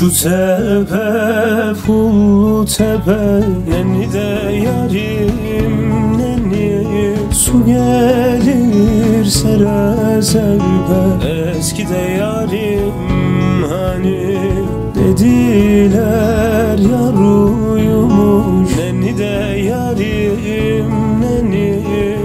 Şu tepe pul tepe, nenni de yarim nenni. Su gelir sere serpe, eski de yarim hani. Dediler yar uyumuş, nenni de yarim nenni.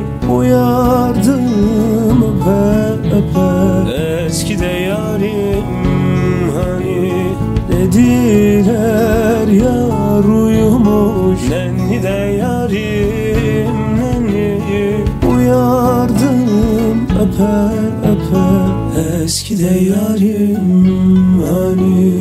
Uyardım öpe öpe, eski de yarim hani. Dediler yar uyumuş, nenni de yarim nenni. Uyardım öpe öpe, eski de yarim hani.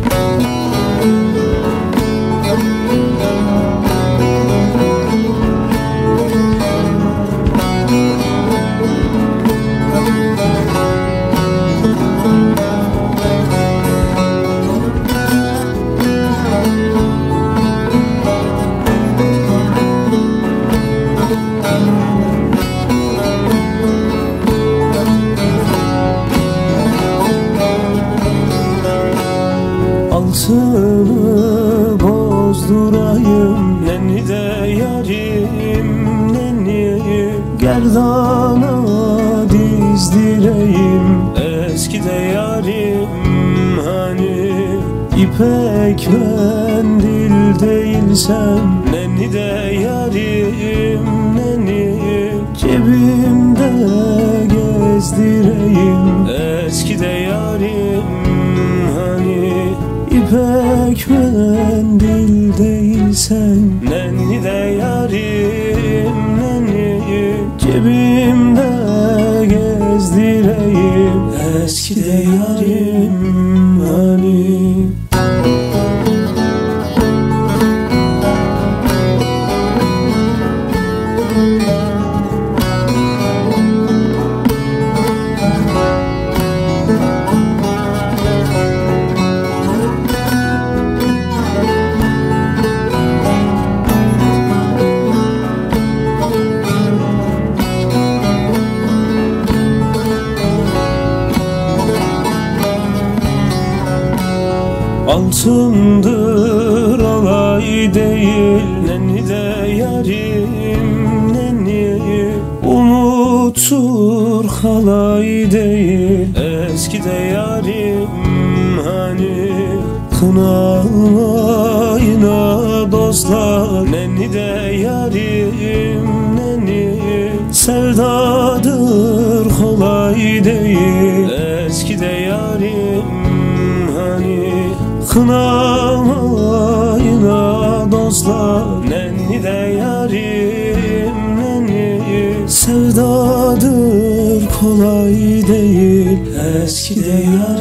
Altını bozdurayım, nenni de yarim nenni. Gerdana dizdireyim, eski de yarim hani. İpek mendil değilsen, nenni de yarim nenni. Cebimde gezdireyim, eski de yarim hani. İpek mendil değilsen, nenni de yarim nenni. Cebimde gezdireyim, eski de yarim hani. Altındır alay değil, nenni de yarim nenni. Umuttur halay değil, eski de yarim hani. Kınalayına dostlar, nenni de yarim nenni. Sevdadır kolay değil, eski de yarim hani. Kınamayına dostlar, nenni de yarim nenni. Sevdadır kolay değil, eski de yarim.